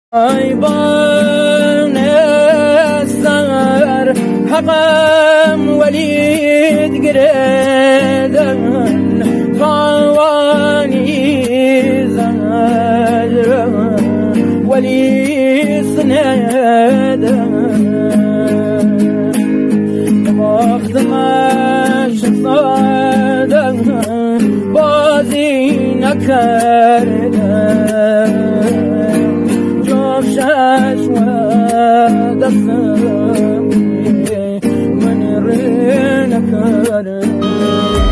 ای بان سر حقم ولید گردن توانی زجرم ولی سندن وقتمش صادم بازی نکردن جفشش و دستم من ری نکردن